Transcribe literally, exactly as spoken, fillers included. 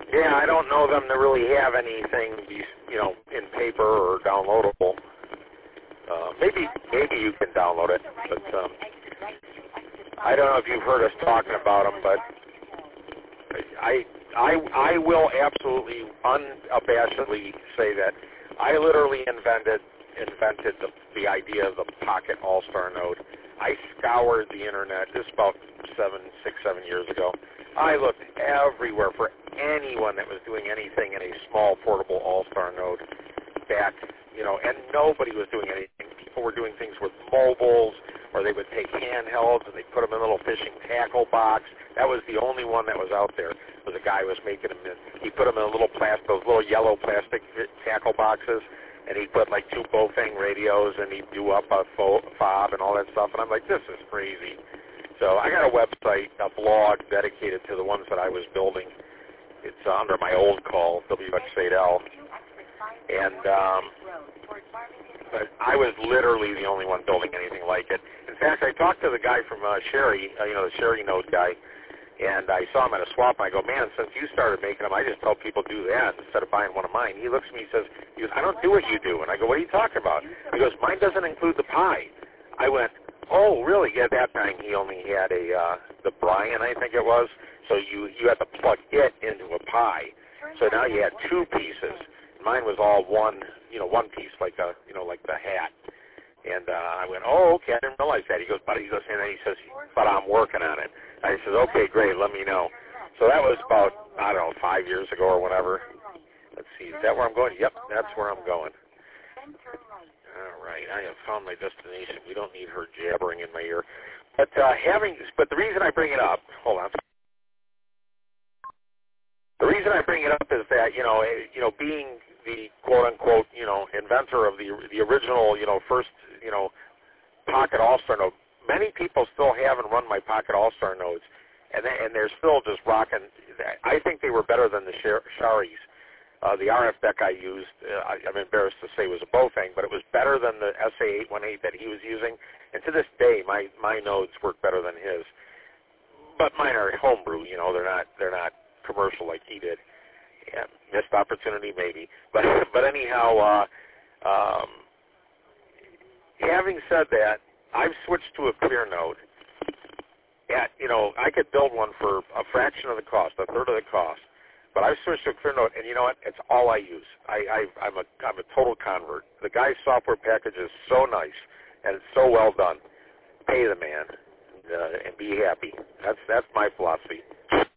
Yeah, I don't know them to really have anything, you know, in paper or downloadable. Uh, maybe maybe you can download it, but um, I don't know if you've heard us talking about them, but I I I will absolutely unabashedly say that I literally invented invented the the idea of the Pocket All-Star Node. I scoured the internet. This is about seven, six, seven years ago. I looked everywhere for anyone that was doing anything in a small portable All-Star Node back, you know, and nobody was doing anything. People were doing things with mobiles, or they would take handhelds and they put them in a little fishing tackle box. That was the only one that was out there. Was a guy who was making them in. He put them in a little plastic, those little yellow plastic tackle boxes, and he put like two Bofang radios, and he'd do up a fob and all that stuff. And I'm like, this is crazy. So I got a website, a blog dedicated to the ones that I was building. It's uh, under my old call, W X eight L. And um, but I was literally the only one building anything like it. In fact, I talked to the guy from uh, Sherry, uh, you know, the Sherry Node guy, and I saw him at a swap, and I go, man, since you started making them, I just tell people do that instead of buying one of mine. He looks at me and says, he goes, I don't do what you do. And I go, what are you talking about? He goes, mine doesn't include the Pi. I went, oh, really? Yeah, at that time he only had a, uh, the Brian, I think it was, so you, you had to plug it into a Pi. So now you had two pieces. Mine was all one, you know, one piece, like a, you know, like the hat. And uh, I went, oh, okay, I didn't realize that. He goes, but he goes, and then he says, but I'm working on it. I said, okay, great, let me know. So that was about, I don't know, five years ago or whatever. Let's see, is that where I'm going? Yep, that's where I'm going. All right, I have found my destination. We don't need her jabbering in my ear. But uh, having, but the reason I bring it up, hold on. The reason I bring it up is that, you know, you know, being the quote-unquote, you know, inventor of the the original, you know, first, you know, Pocket All-Star node, many people still haven't run my Pocket All-Star nodes, and they, and they're still just rocking. I think they were better than the Sharis. Uh, the R F deck I used, uh, I, I'm embarrassed to say, was a Bofang, but it was better than the S A eight eighteen that he was using. And to this day, my my nodes work better than his. But mine are homebrew. You know, they're not they're not commercial like he did. Yeah, missed opportunity maybe. But but anyhow, uh, um, having said that, I've switched to a clear node. At you know, I could build one for a fraction of the cost, a third of the cost. But I've switched to a clear node, and you know what? It's all I use. I, I, I'm a I'm a total convert. The guy's software package is so nice, and it's so well done. Pay the man, uh, and be happy. That's that's my philosophy.